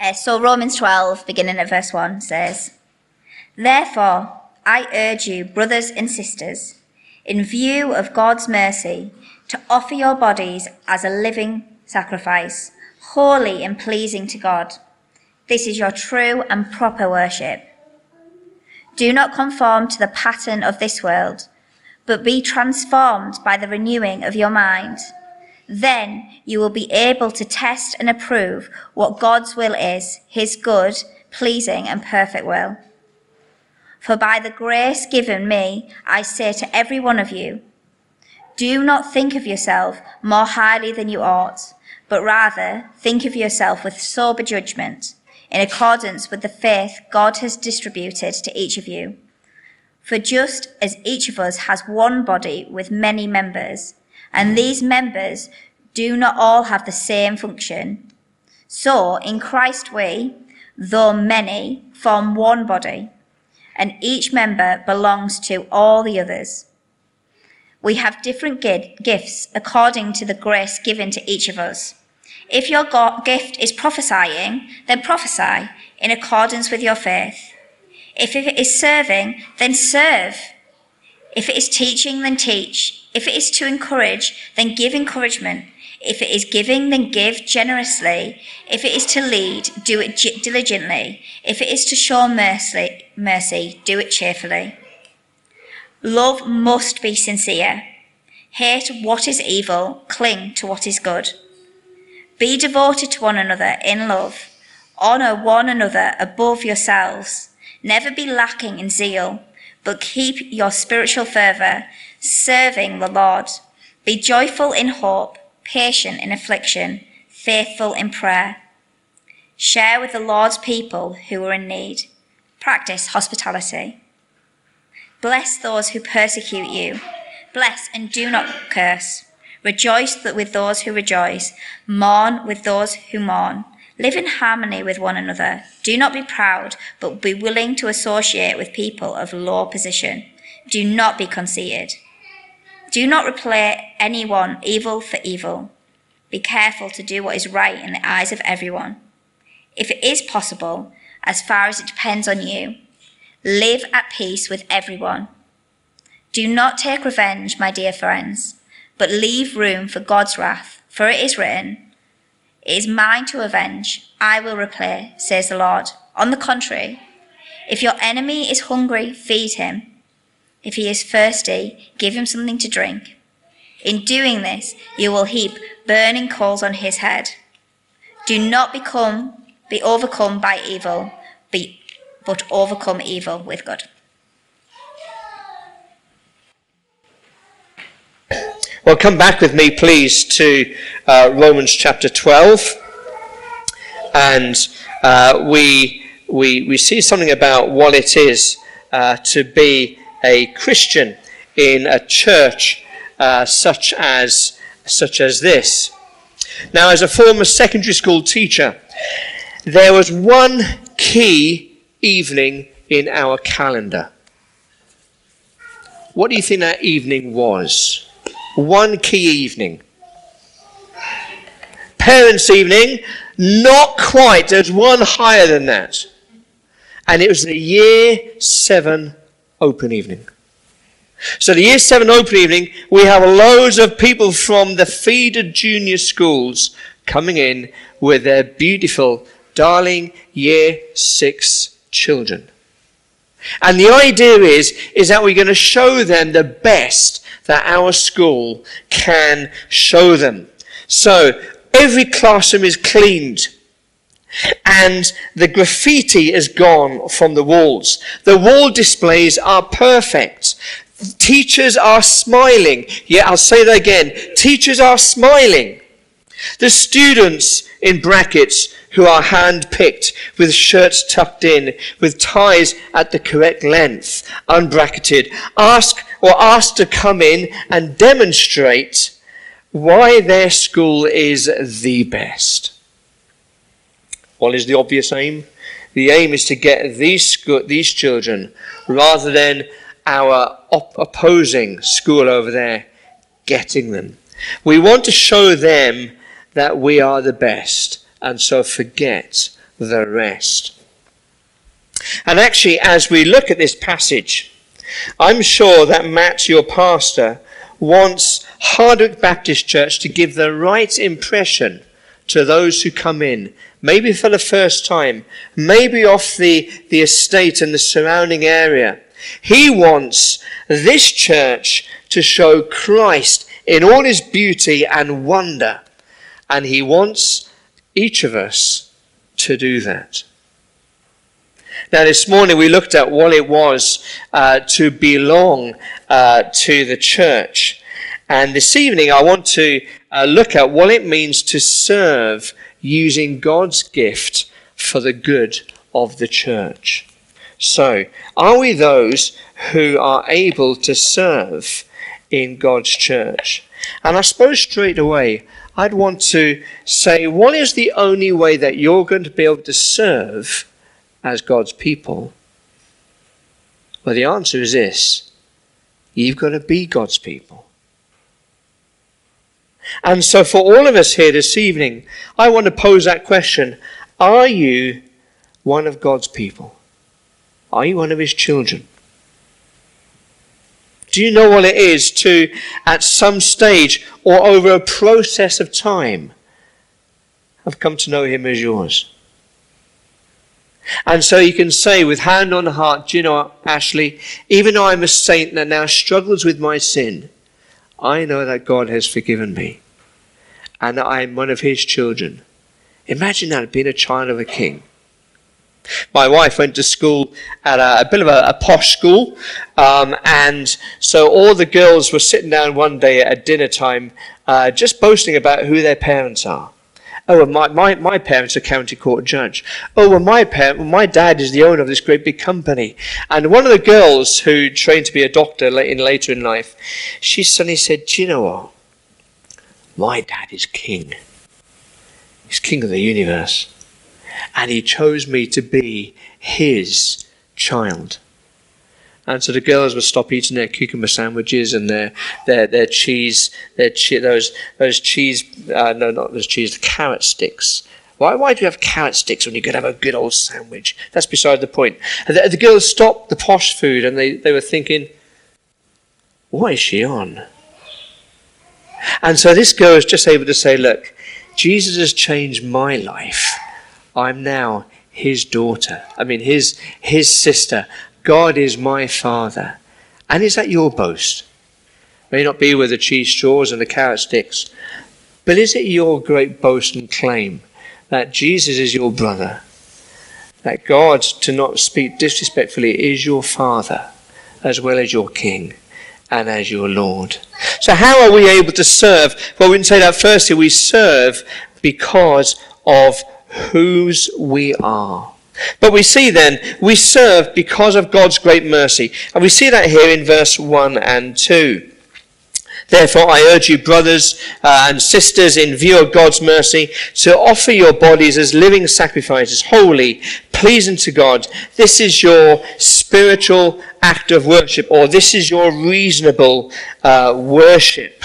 So Romans 12, beginning at verse 1, says, "Therefore, I urge you, brothers and sisters, in view of God's mercy, to offer your bodies as a living sacrifice, holy and pleasing to God. This is your true and proper worship. Do not conform to the pattern of this world, but be transformed by the renewing of your mind. Then you will be able to test and approve what God's will is, his good, pleasing and perfect will. For by the grace given me, I say to every one of you, do not think of yourself more highly than you ought, but rather think of yourself with sober judgment, in accordance with the faith God has distributed to each of you. For just as each of us has one body with many members, and these members do not all have the same function, so in Christ we, though many, form one body, and each member belongs to all the others. We have different gifts according to the grace given to each of us. If your gift is prophesying, then prophesy in accordance with your faith. If it is serving, then serve. If it is teaching, then teach. If it is to encourage, then give encouragement. If it is giving, then give generously. If it is to lead, do it diligently. If it is to show mercy, do it cheerfully. Love must be sincere. Hate what is evil, cling to what is good. Be devoted to one another in love. Honour one another above yourselves. Never be lacking in zeal, but keep your spiritual fervour, serving the Lord. Be joyful in hope, patient in affliction, faithful in prayer. Share with the Lord's people who are in need. Practice hospitality. Bless those who persecute you. Bless and do not curse. Rejoice with those who rejoice. Mourn with those who mourn. Live in harmony with one another. Do not be proud, but be willing to associate with people of low position. Do not be conceited. Do not repay anyone evil for evil. Be careful to do what is right in the eyes of everyone. If it is possible, as far as it depends on you, live at peace with everyone. Do not take revenge, my dear friends, but leave room for God's wrath, for it is written, "It is mine to avenge, I will repay, says the Lord." On the contrary, if your enemy is hungry, feed him. If he is thirsty, give him something to drink. In doing this, you will heap burning coals on his head. Do not be overcome by evil, but overcome evil with good. Well, come back with me, please, to Romans chapter 12. And we see something about what it is to be a Christian in a church such as this. Now, as a former secondary school teacher, there was one key evening in our calendar. What do you think that evening was? One key evening. Parents' evening, not quite. There's one higher than that. And it was the Year 7 open evening. So the Year 7 open evening, we have loads of people from the feeder junior schools coming in with their beautiful, darling Year 6 children. And the idea is that we're going to show them the best that our school can show them. So every classroom is cleaned and the graffiti is gone from the walls. The wall displays are perfect. Teachers are smiling. Yeah, I'll say that again. Teachers are smiling. The students, in brackets, who are hand-picked, with shirts tucked in, with ties at the correct length, unbracketed, asked to come in and demonstrate why their school is the best. What is the obvious aim? The aim is to get these children, rather than our opposing school over there, getting them. We want to show them that we are the best, and so forget the rest. And actually, as we look at this passage, I'm sure that Matt, your pastor, wants Hardwick Baptist Church to give the right impression to those who come in, maybe for the first time, maybe off the estate and the surrounding area. He wants this church to show Christ in all his beauty and wonder, and he wants each of us to do that. Now, this morning we looked at what it was to belong to the church. And this evening I want to look at what it means to serve using God's gift for the good of the church. So, are we those who are able to serve in God's church? And I suppose straight away I'd want to say, what is the only way that you're going to be able to serve as God's people? Well, the answer is this: you've got to be God's people. And so for all of us here this evening, I want to pose that question: are you one of God's people? Are you one of his children? Do you know what it is to, at some stage or over a process of time, have come to know him as yours? And so you can say with hand on heart, do you know what, Ashley, even though I'm a saint that now struggles with my sin, I know that God has forgiven me and that I am one of his children. Imagine that, being a child of a king. My wife went to school at a bit of a posh school, and so all the girls were sitting down one day at dinner time just boasting about who their parents are. Oh, well, my parents are county court judge. Oh, well, my dad is the owner of this great big company. And one of the girls who trained to be a doctor later in life, she suddenly said, do you know what? My dad is king. He's king of the universe. And he chose me to be his child. And so the girls would stop eating their cucumber sandwiches and their cheese, the carrot sticks. Why do you have carrot sticks when you could have a good old sandwich? That's beside the point. And the girls stopped the posh food and they were thinking, what is she on? And so this girl was just able to say, look, Jesus has changed my life. I'm now his daughter. His sister. God is my father. And is that your boast? May not be with the cheese straws and the carrot sticks, but is it your great boast and claim that Jesus is your brother? That God, to not speak disrespectfully, is your father as well as your king and as your Lord. So how are we able to serve? Well, we can say that firstly, we serve because of whose we are. But we see then, we serve because of God's great mercy. And we see that here in verse 1 and 2. Therefore, I urge you, brothers and sisters, in view of God's mercy, to offer your bodies as living sacrifices, holy, pleasing to God. This is your spiritual act of worship, or this is your reasonable worship.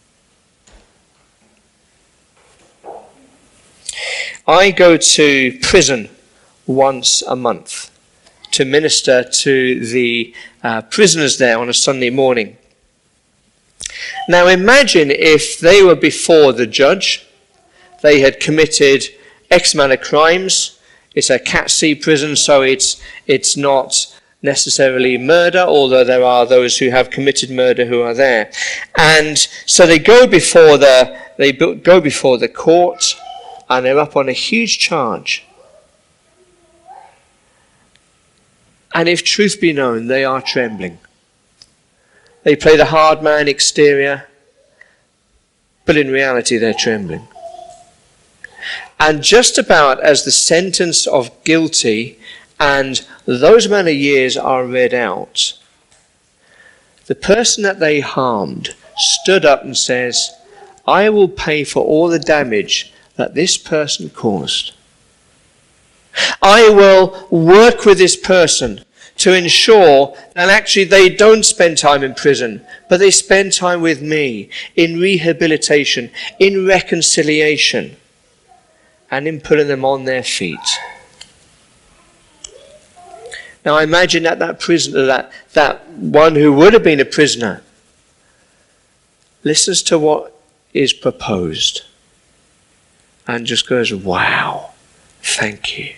I go to prison once a month to minister to the prisoners there on a Sunday morning. Now imagine if they were before the judge, they had committed X amount of crimes. It's a Cat C prison, so it's not necessarily murder, although there are those who have committed murder who are there. And so they go before the court, and they're up on a huge charge. And if truth be known, they are trembling. They play the hard man exterior, but in reality they're trembling. And just about as the sentence of guilty and those amount of years are read out, the person that they harmed stood up and says, I will pay for all the damage that this person caused. I will work with this person to ensure that actually they don't spend time in prison, but they spend time with me in rehabilitation, in reconciliation, and in putting them on their feet. Now I imagine that prisoner, that one who would have been a prisoner, listens to what is proposed and just goes, wow, thank you.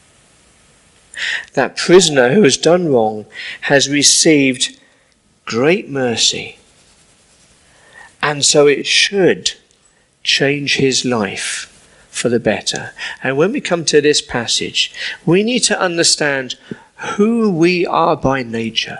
That prisoner who has done wrong has received great mercy, and so it should change his life for the better. And when we come to this passage, we need to understand who we are by nature.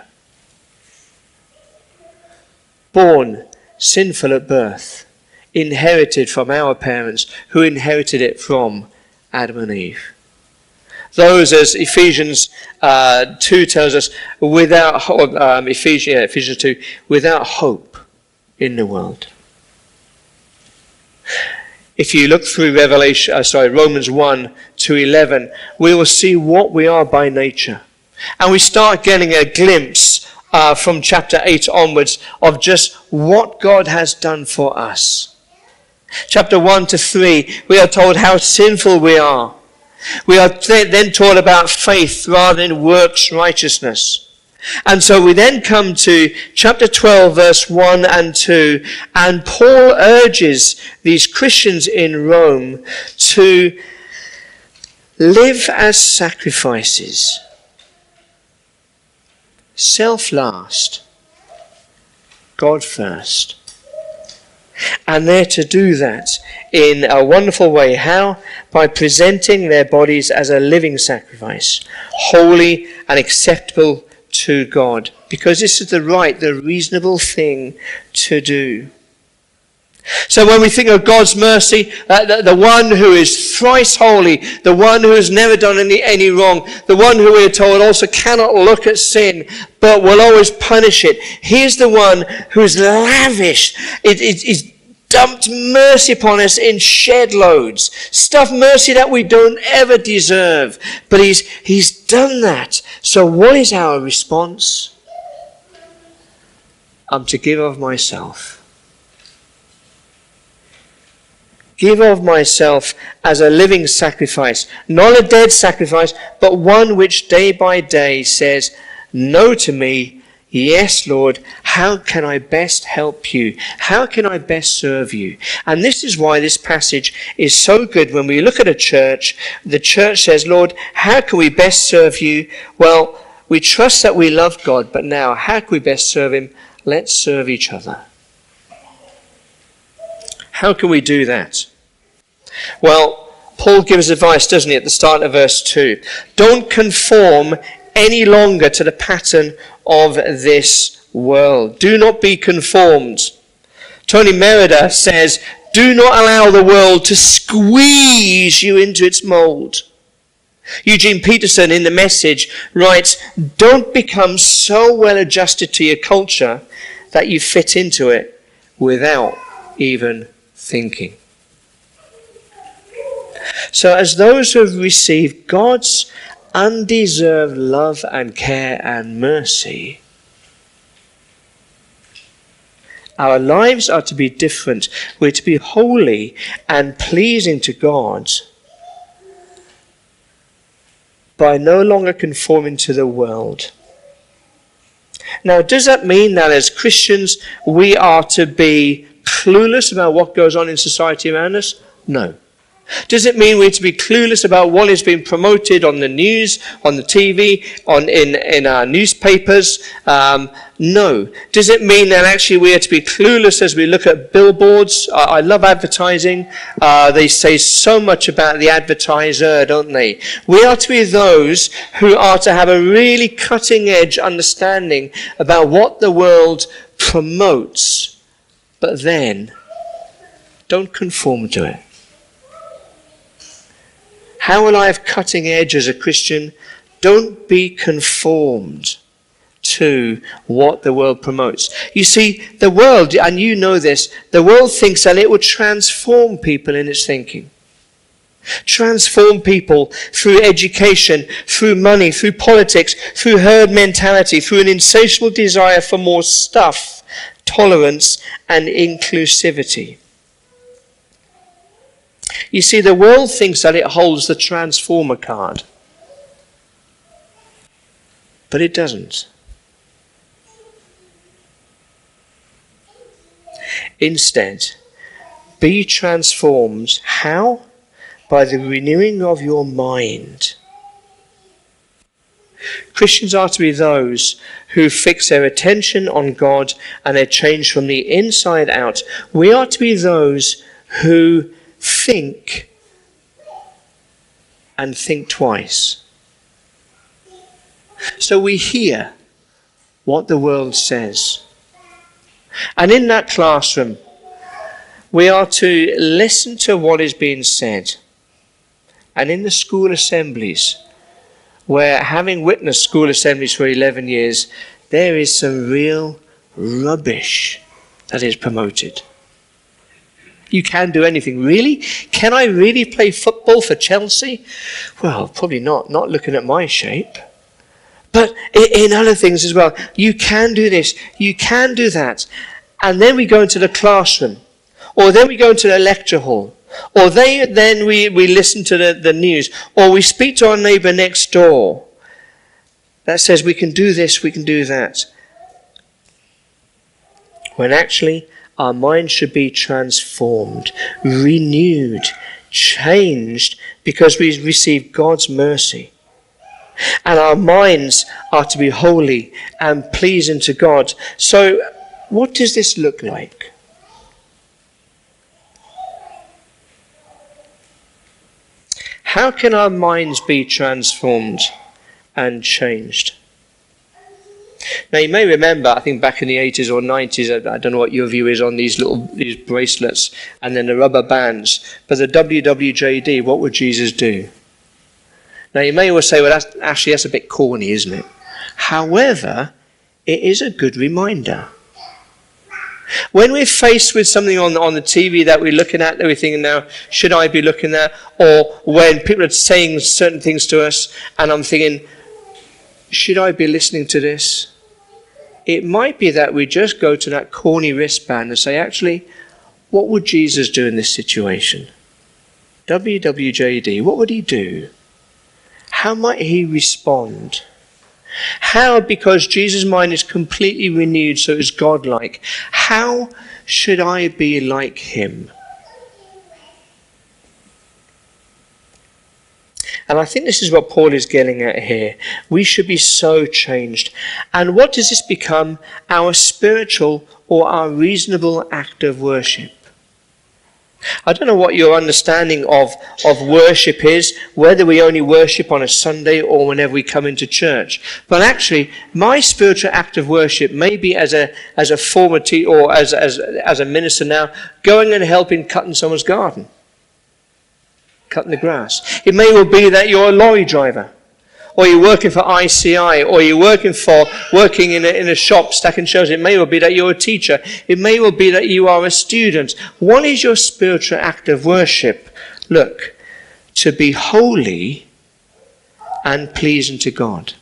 Born sinful at birth, inherited from our parents, who inherited it from Adam and Eve. Those, as Ephesians 2 tells us, without Ephesians 2, without hope in the world. If you look through Romans 1 to 11, we will see what we are by nature. And we start getting a glimpse from chapter 8 onwards of just what God has done for us. Chapter 1 to 3, we are told how sinful we are. We are then taught about faith rather than works righteousness. And so we then come to chapter 12, verse 1 and 2, and Paul urges these Christians in Rome to live as sacrifices. Self last, God first. And they're to do that in a wonderful way. How? By presenting their bodies as a living sacrifice, holy and acceptable to God. Because this is the reasonable thing to do. So when we think of God's mercy, the one who is thrice holy, the one who has never done any wrong, the one who we are told also cannot look at sin, but will always punish it. He's the one who is lavish. He's dumped mercy upon us in shed loads. Mercy that we don't ever deserve. But he's done that. So what is our response? I'm to give of myself. Give of myself as a living sacrifice, not a dead sacrifice, but one which day by day says, no to me, yes, Lord, how can I best help you? How can I best serve you? And this is why this passage is so good. When we look at a church, the church says, Lord, how can we best serve you? Well, we trust that we love God, but now, how can we best serve him? Let's serve each other. How can we do that? Well, Paul gives advice, doesn't he, at the start of verse 2. Don't conform any longer to the pattern of this world. Do not be conformed. Tony Merida says, do not allow the world to squeeze you into its mold. Eugene Peterson in The Message writes, don't become so well adjusted to your culture that you fit into it without even thinking. So as those who have received God's undeserved love and care and mercy, our lives are to be different. We're to be holy and pleasing to God by no longer conforming to the world. Now, does that mean that as Christians we are to be clueless about what goes on in society around us? No. Does it mean we're to be clueless about what is being promoted on the news, on the TV, in our newspapers? No. Does it mean that actually we are to be clueless as we look at billboards? I love advertising. They say so much about the advertiser, don't they? We are to be those who are to have a really cutting-edge understanding about what the world promotes, but then don't conform to it. How will I have cutting edge as a Christian? Don't be conformed to what the world promotes. You see, the world, and you know this, the world thinks that it will transform people in its thinking. Transform people through education, through money, through politics, through herd mentality, through an insatiable desire for more stuff, tolerance, and inclusivity. You see, the world thinks that it holds the transformer card. But it doesn't. Instead, be transformed. How? By the renewing of your mind. Christians are to be those who fix their attention on God and are changed from the inside out. We are to be those who think and think twice. So we hear what the world says. And in that classroom, we are to listen to what is being said. And in the school assemblies, where having witnessed school assemblies for 11 years, there is some real rubbish that is promoted. You can do anything. Really? Can I really play football for Chelsea? Well, probably not looking at my shape. But in other things as well, you can do this, you can do that. And then we go into the classroom, or then we go into the lecture hall, or then we listen to the news, or we speak to our neighbour next door that says we can do this, we can do that. When actually our mind should be transformed, renewed, changed, because we receive God's mercy. And our minds are to be holy and pleasing to God. So, what does this look like? How can our minds be transformed and changed? Now, you may remember, I think back in the 80s or 90s, I don't know what your view is on these bracelets and then the rubber bands, but the WWJD, what would Jesus do? Now, you may well say, well, that's a bit corny, isn't it? However, it is a good reminder. When we're faced with something on the TV that we're looking at, that we're thinking, now, should I be looking at? Or when people are saying certain things to us, and I'm thinking, should I be listening to this? It might be that we just go to that corny wristband and say, actually, what would Jesus do in this situation? WWJD, what would he do? How might he respond? How, because Jesus' mind is completely renewed, so it's godlike, how should I be like him? And I think this is what Paul is getting at here. We should be so changed. And what does this become? Our spiritual or our reasonable act of worship. I don't know what your understanding of worship is, whether we only worship on a Sunday or whenever we come into church. But actually, my spiritual act of worship may be as a former or as a minister now, going and helping cutting someone's garden, cutting the grass. It may well be that you're a lorry driver, or you're working for ICI, or you're working in a shop stacking shelves. It may well be that you're a teacher. It may well be that you are a student. What is your spiritual act of worship? Look, to be holy and pleasing to God.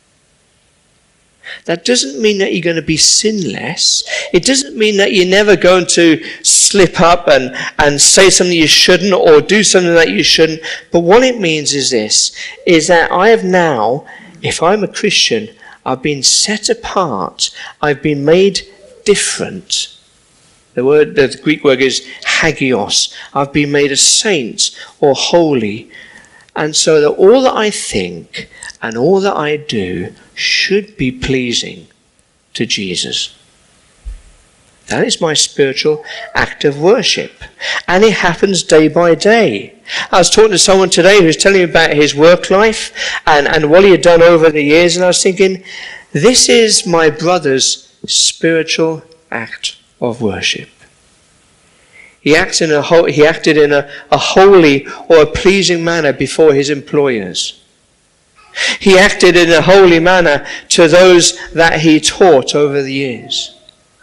That doesn't mean that you're going to be sinless. It doesn't mean that you're never going to slip up and say something you shouldn't or do something that you shouldn't. But what it means is this, is that I have now, if I'm a Christian, I've been set apart. I've been made different. The Greek word is hagios. I've been made a saint or holy. And so that all that I think and all that I do should be pleasing to Jesus. That is my spiritual act of worship. And it happens day by day. I was talking to someone today who was telling me about his work life and what he had done over the years, and I was thinking, this is my brother's spiritual act of worship. He acted in a holy or a pleasing manner before his employers. He acted in a holy manner to those that he taught over the years.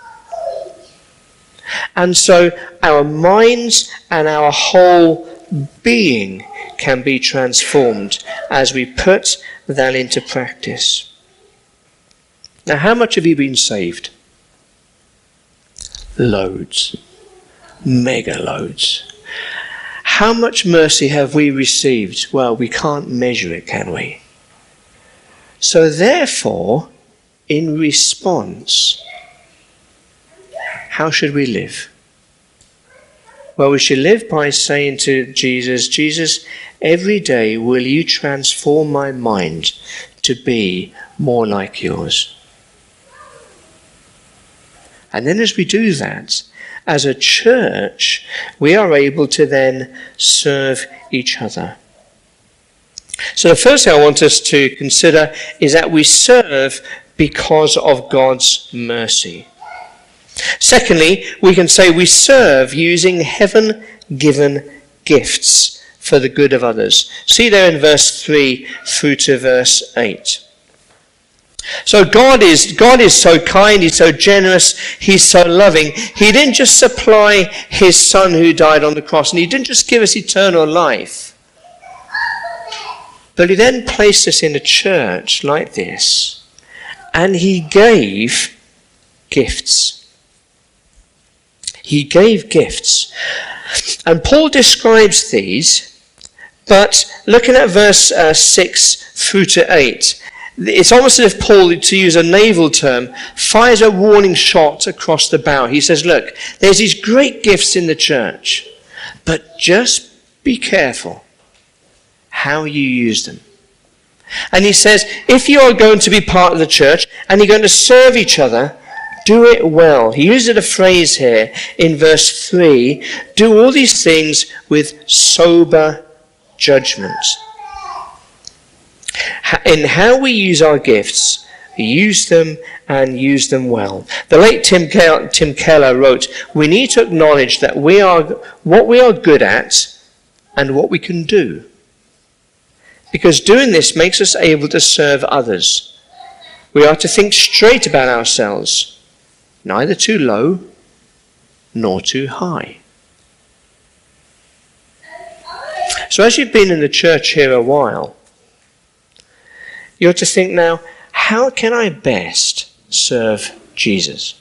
And so our minds and our whole being can be transformed as we put that into practice. Now, how much have you been saved? Loads. Mega loads. How much mercy have we received? Well, we can't measure it, can we? So therefore, in response, how should we live? Well, we should live by saying to Jesus, Jesus, every day will you transform my mind to be more like yours? And then as we do that, as a church, we are able to then serve each other. So the first thing I want us to consider is that we serve because of God's mercy. Secondly, we can say we serve using heaven-given gifts for the good of others. See there in verse 3 through to verse 8. So God is so kind, he's so generous, he's so loving. He didn't just supply his son who died on the cross, and he didn't just give us eternal life. But he then placed us in a church like this, and he gave gifts. He gave gifts. And Paul describes these, but looking at verse 6 through to 8, it's almost as if Paul, to use a naval term, fires a warning shot across the bow. He says, look, there's these great gifts in the church, but just be careful how you use them. And he says, if you are going to be part of the church and you're going to serve each other, do it well. He uses a phrase here in verse 3, do all these things with sober judgment. In how we use our gifts, use them and use them well. The late Tim Keller wrote, we need to acknowledge that what we are good at and what we can do. Because doing this makes us able to serve others. We are to think straight about ourselves, neither too low nor too high. So as you've been in the church here a while, you're to think now, how can I best serve Jesus?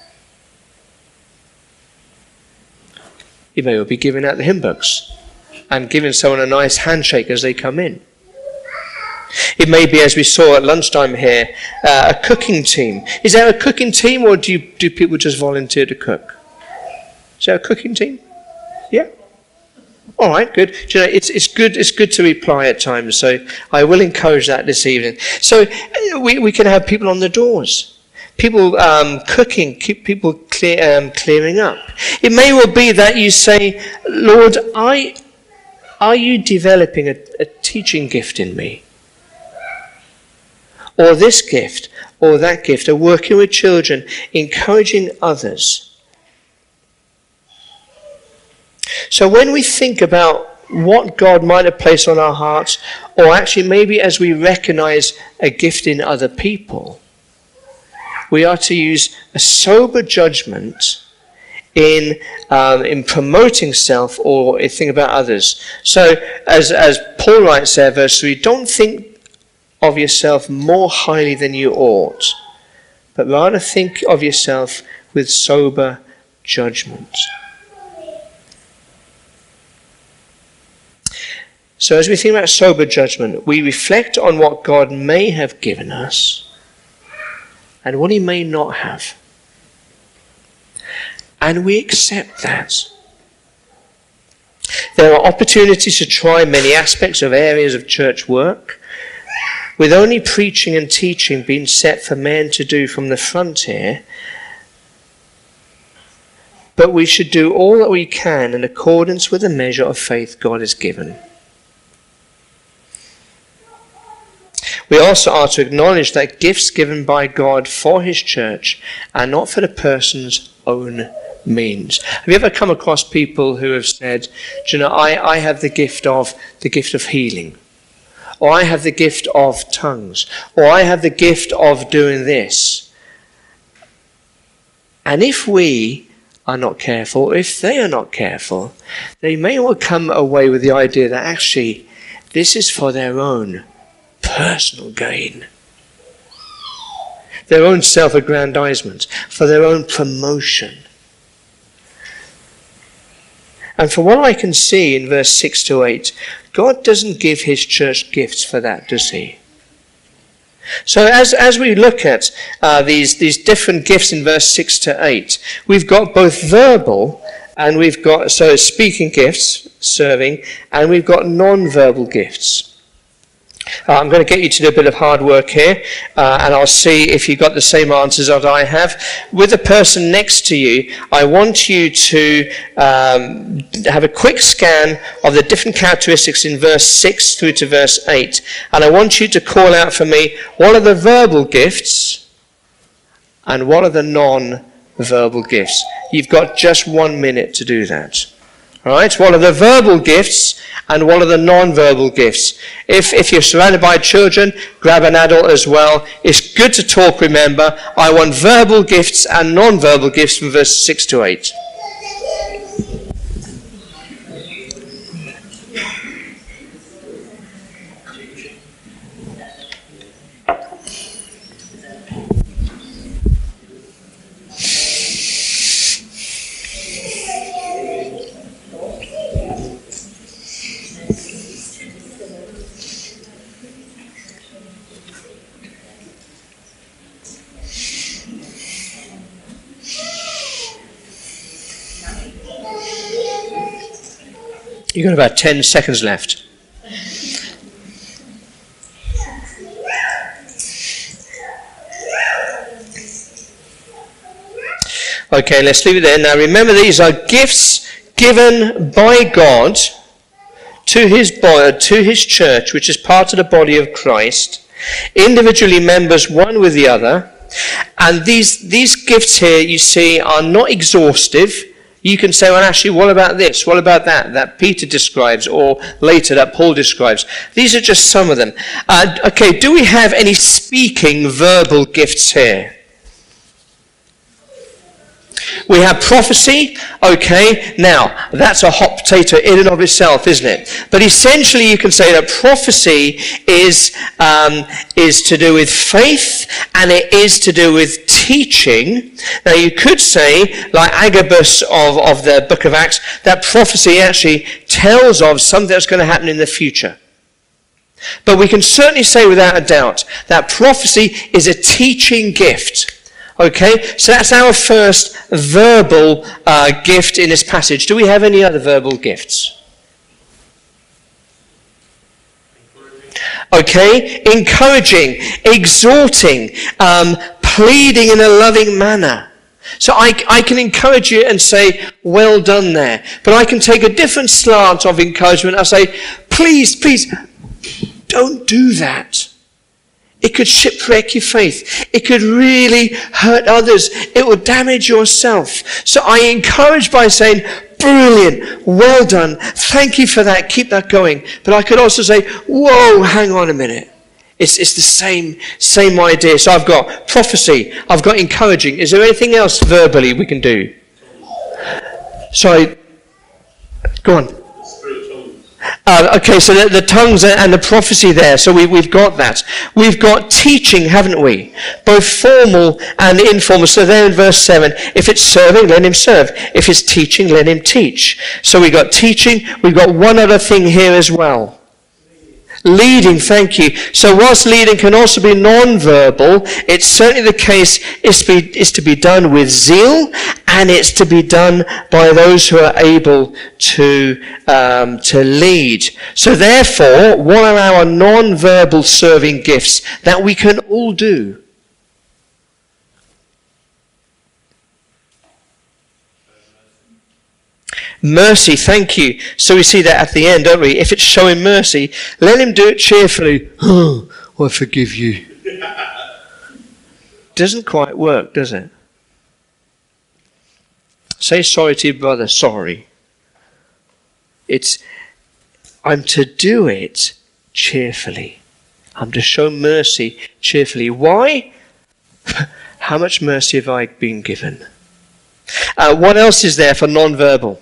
You may well be giving out the hymn books and giving someone a nice handshake as they come in. It may be, as we saw at lunchtime here, a cooking team. Is there a cooking team, or do people just volunteer to cook? Is there a cooking team? Yeah? All right, good. Do you know, it's good to reply at times, so I will encourage that this evening. So we can have people on the doors, people cooking, keep people clearing up. It may well be that you say, Lord, are you developing a teaching gift in me? Or this gift, or that gift, or working with children, encouraging others. So when we think about what God might have placed on our hearts, or actually maybe as we recognize a gift in other people, we are to use a sober judgment in promoting self or think about others. So as Paul writes there, verse 3, don't think of yourself more highly than you ought, but rather think of yourself with sober judgment. So as we think about sober judgment, we reflect on what God may have given us and what he may not have. And we accept that. There are opportunities to try many aspects of areas of church work, with only preaching and teaching being set for men to do from the front here. But we should do all that we can in accordance with the measure of faith God has given. We also are to acknowledge that gifts given by God for his church are not for the person's own means. Have you ever come across people who have said, do you know, I have the gift of healing, or I have the gift of tongues, or I have the gift of doing this. And if we are not careful, if they are not careful, they may well come away with the idea that actually this is for their own personal gain, their own self-aggrandizement, for their own promotion. And from what I can see in verse 6 to 8, God doesn't give his church gifts for that, does he? So as we look at these different gifts in verse 6 to 8, we've got both verbal and we've got, so speaking gifts, serving, and we've got non-verbal gifts. I'm going to get you to do a bit of hard work here, and I'll see if you've got the same answers as I have. With the person next to you, I want you to have a quick scan of the different characteristics in verse 6 through to verse 8. And I want you to call out for me, what are the verbal gifts and what are the non-verbal gifts? You've got just 1 minute to do that. All right, what are the verbal gifts and what are the non-verbal gifts? If you're surrounded by children, grab an adult as well. It's good to talk, remember. I want verbal gifts and non-verbal gifts from verse 6 to 8. You've got about 10 seconds left. Okay, let's leave it there. Now remember, these are gifts given by God to his church, which is part of the body of Christ, individually members one with the other. And these gifts here, you see, are not exhaustive. You can say, well, actually, what about this? What about that Peter describes, or later that Paul describes? These are just some of them. Okay, do we have any speaking verbal gifts here? We have prophecy. Okay, now, that's a hot potato in and of itself, isn't it? But essentially, you can say that prophecy is to do with faith, and it is to do with teaching. Now, you could say, like Agabus of the book of Acts, that prophecy actually tells of something that's going to happen in the future. But we can certainly say without a doubt that prophecy is a teaching gift. Okay, so that's our first verbal gift in this passage. Do we have any other verbal gifts? Okay, encouraging, exhorting, pleading in a loving manner. So I can encourage you and say, well done there. But I can take a different slant of encouragement. I say, please, don't do that. It could shipwreck your faith. It could really hurt others. It will damage yourself. So I encourage by saying, brilliant, well done, thank you for that, keep that going. But I could also say, whoa, hang on a minute. It's the same idea. So I've got prophecy, I've got encouraging. Is there anything else verbally we can do? Sorry, go on. Okay, so the tongues and the prophecy there, so we've got that. We've got teaching, haven't we? Both formal and informal. So there in verse 7, if it's serving, let him serve. If it's teaching, let him teach. So we've got teaching, we've got one other thing here as well. Leading, thank you. So whilst leading can also be non-verbal, it's certainly the case is to be done with zeal, and it's to be done by those who are able to lead. So therefore, what are our non-verbal serving gifts that we can all do? Mercy, thank you. So we see that at the end, don't we? If it's showing mercy, let him do it cheerfully. Oh, I forgive you. Doesn't quite work, does it? Say sorry to your brother, sorry. I'm to do it cheerfully. I'm to show mercy cheerfully. Why? How much mercy have I been given? What else is there for non-verbal?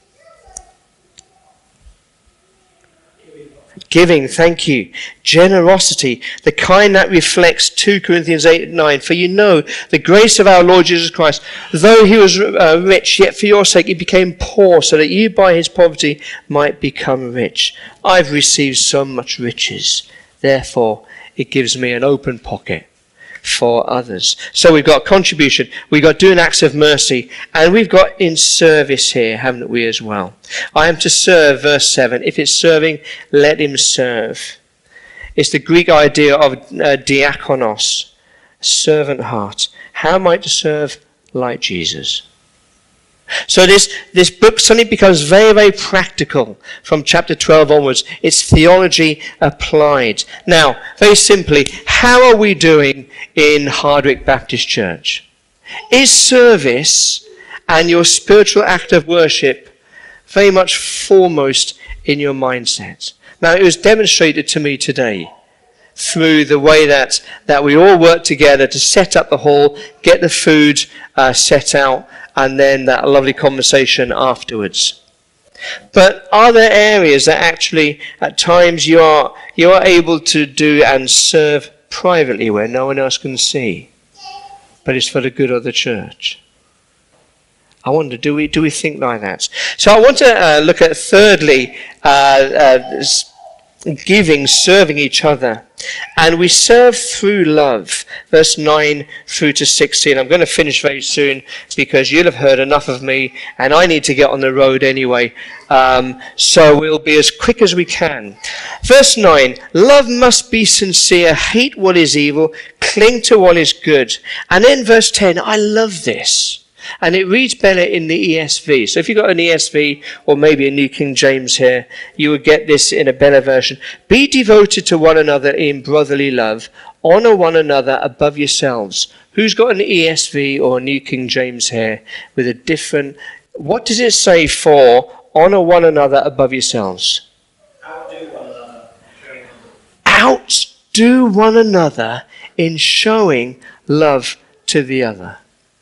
Giving, thank you. Generosity, the kind that reflects 2 Corinthians 8-9. For you know the grace of our Lord Jesus Christ, though he was rich, yet for your sake he became poor, so that you by his poverty might become rich. I've received so much riches Therefore, it gives me an open pocket for others. So we've got contribution, we've got doing acts of mercy, and we've got in service here, haven't we, as well? I am to serve, verse 7. If it's serving, let him serve. It's the Greek idea of diakonos, servant heart. How am I to serve? Like Jesus. So this book suddenly becomes very, very practical from chapter 12 onwards. It's theology applied. Now, very simply, how are we doing in Hardwick Baptist Church? Is service and your spiritual act of worship very much foremost in your mindset? Now, it was demonstrated to me today through the way that we all work together to set up the hall, get the food set out, and then that lovely conversation afterwards. But are there areas that actually at times you are able to do and serve privately where no one else can see, but it's for the good of the church? I wonder, do we think like that? So I want to look at thirdly, giving, serving each other. And we serve through love, verse 9 through to 16. I'm going to finish very soon because you'll have heard enough of me and I need to get on the road anyway. So we'll be as quick as we can. Verse 9, love must be sincere, hate what is evil, cling to what is good. And then verse 10, I love this. And it reads better in the ESV. So if you've got an ESV or maybe a New King James here, you would get this in a better version. Be devoted to one another in brotherly love. Honor one another above yourselves. Who's got an ESV or a New King James here with a different... What does it say for honor one another above yourselves? Outdo one another. Outdo one another in showing love to the other.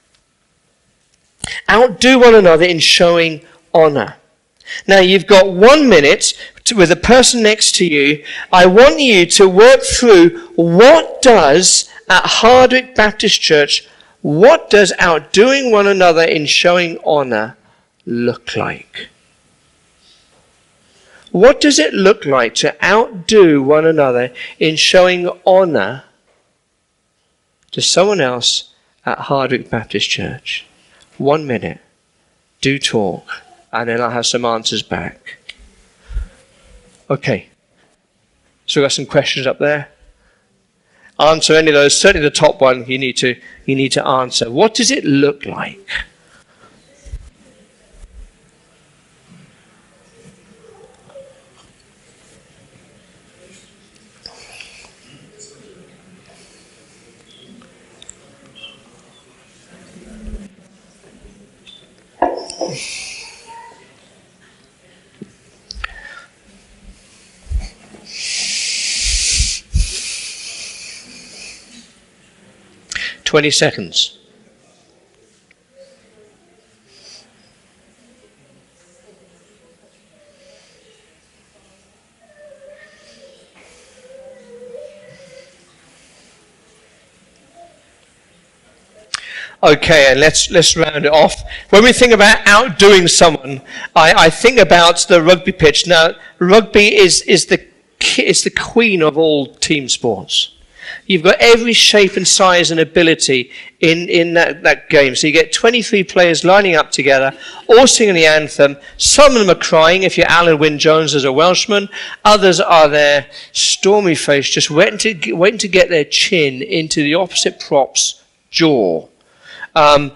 Outdo one another in showing honour. Now you've got 1 minute with the person next to you. I want you to work through what does at Hardwick Baptist Church, what does outdoing one another in showing honour look like? What does it look like to outdo one another in showing honour to someone else at Hardwick Baptist Church? 1 minute. Do talk. And then I'll have some answers back. Okay. So we've got some questions up there. Answer any of those. Certainly the top one you need to answer. What does it look like? Twenty seconds. Okay, and let's round it off. When we think about outdoing someone, I think about the rugby pitch. Now, rugby is the queen of all team sports. You've got every shape and size and ability in that game. So you get 23 players lining up together, all singing the anthem. Some of them are crying, if you're Alan Wynne-Jones as a Welshman. Others are there, stormy faced, just waiting to get their chin into the opposite prop's jaw. But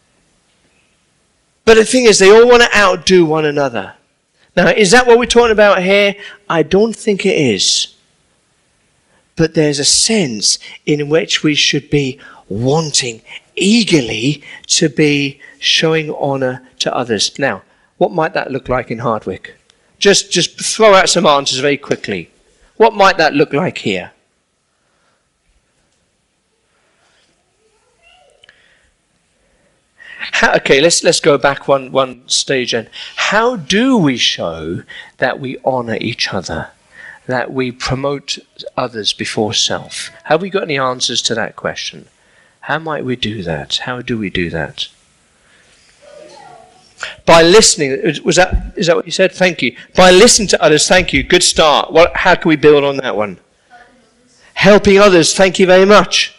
the thing is, they all want to outdo one another. Now, is that what we're talking about here? I don't think it is. But there's a sense in which we should be wanting eagerly to be showing honour to others. Now, what might that look like in Hardwick? Just throw out some answers very quickly. What might that look like here? Okay, let's go back one stage then. How do we show that we honour each other? That we promote others before self? Have we got any answers to that question? How might we do that? How do we do that? By listening. Is that what you said? Thank you. By listening to others. Thank you. Good start. How can we build on that one? Helping others, thank you very much.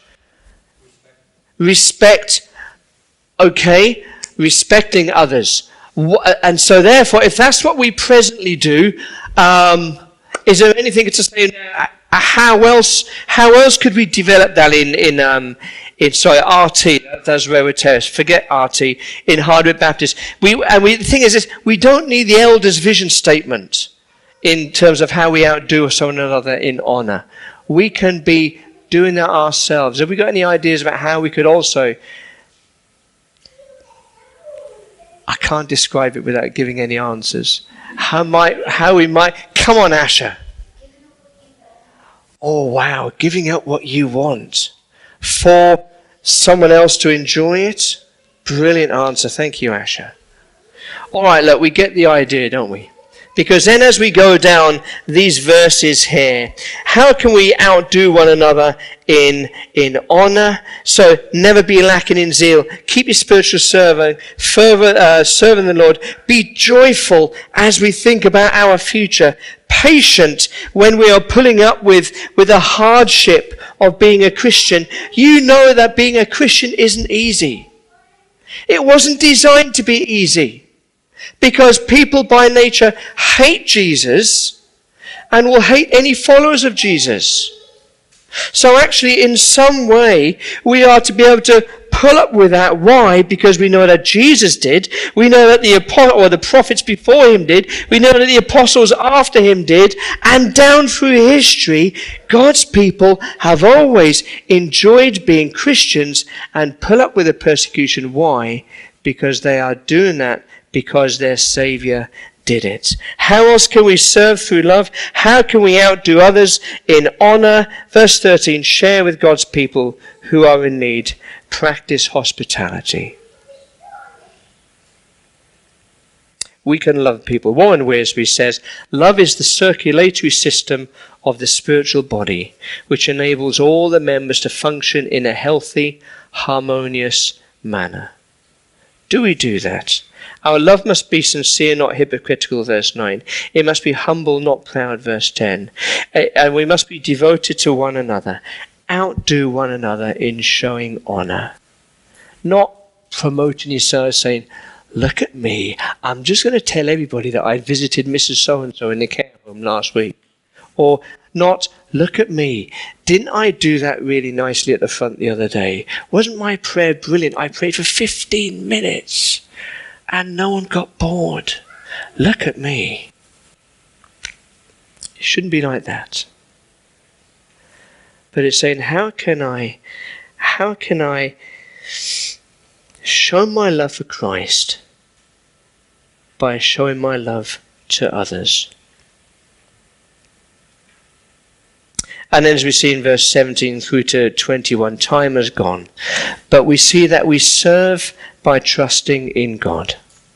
Respect, okay, respecting others. And so therefore, if that's what we presently do, is there anything to say? How else could we develop that in RT? That's Railway Terrace. Forget RT. In Hardwick Baptist, the thing is this: we don't need the elders' vision statement in terms of how we outdo one another in honour. We can be doing that ourselves. Have we got any ideas about how we could also? I can't describe it without giving any answers. How we might, come on, Asher. Oh, wow, giving up what you want for someone else to enjoy it? Brilliant answer. Thank you, Asher. All right, look, we get the idea, don't we? Because then as we go down these verses here, how can we outdo one another in honour? So never be lacking in zeal. Keep your spiritual serving the Lord. Be joyful as we think about our future. Patient when we are pulling up with the hardship of being a Christian. You know that being a Christian isn't easy. It wasn't designed to be easy. Because people by nature hate Jesus and will hate any followers of Jesus. So actually, in some way, we are to be able to pull up with that. Why? Because we know that Jesus did. We know that the prophets before him did. We know that the apostles after him did. And down through history, God's people have always enjoyed being Christians and pull up with the persecution. Why? Because they are doing that because their Saviour did it. How else can we serve through love? How can we outdo others in honour? Verse 13, share with God's people who are in need. Practice hospitality. We can love people. Warren Wiersbe says, love is the circulatory system of the spiritual body, which enables all the members to function in a healthy, harmonious manner. Do we do that? Our love must be sincere, not hypocritical, verse 9. It must be humble, not proud, verse 10. And we must be devoted to one another. Outdo one another in showing honour. Not promoting yourself, saying, look at me. I'm just going to tell everybody that I visited Mrs. So-and-so in the care home last week. Or not, look at me. Didn't I do that really nicely at the front the other day? Wasn't my prayer brilliant? I prayed for 15 minutes. And no one got bored. Look at me. It shouldn't be like that. But it's saying, how can I show my love for Christ by showing my love to others? And then as we see in verse 17 through to 21, time has gone. But we see that we serve by trusting in God.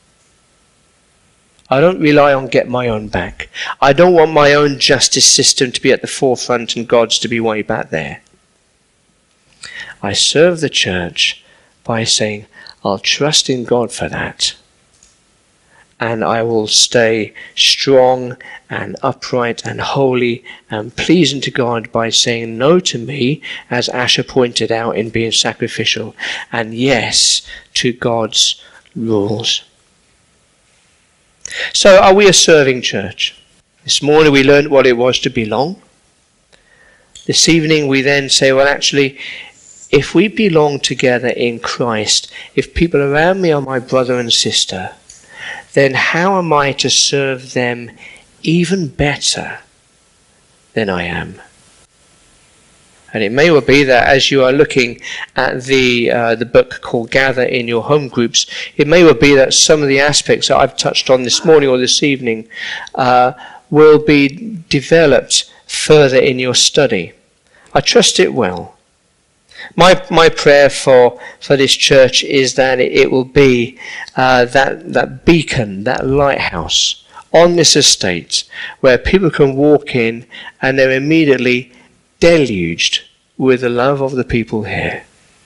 I don't rely on get my own back. I don't want my own justice system to be at the forefront and God's to be way back there. I serve the church by saying, I'll trust in God for that. And I will stay strong and upright and holy and pleasing to God by saying no to me, as Asher pointed out, in being sacrificial, and yes to God's rules. So are we a serving church? This morning we learned what it was to belong. This evening we then say, well, actually, if we belong together in Christ, if people around me are my brother and sister, then how am I to serve them even better than I am? And it may well be that as you are looking at the book called Gather in Your Home Groups, it may well be that some of the aspects that I've touched on this morning or this evening will be developed further in your study. I trust it will. My prayer for this church is that it will be that beacon, that lighthouse on this estate where people can walk in and they're immediately deluged with the love of the people here.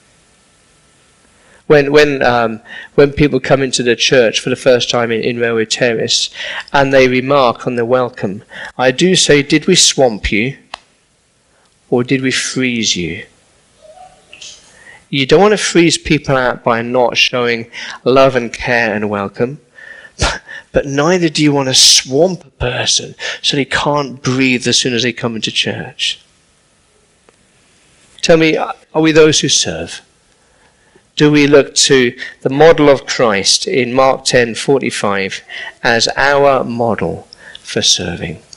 When people come into the church for the first time in Railway Terrace and they remark on the welcome, I do say, did we swamp you? or did we freeze you? You don't want to freeze people out by not showing love and care and welcome, but neither do you want to swamp a person so they can't breathe as soon as they come into church. Tell me, are we those who serve? Do we look to the model of Christ in Mark 10:45 as our model for serving?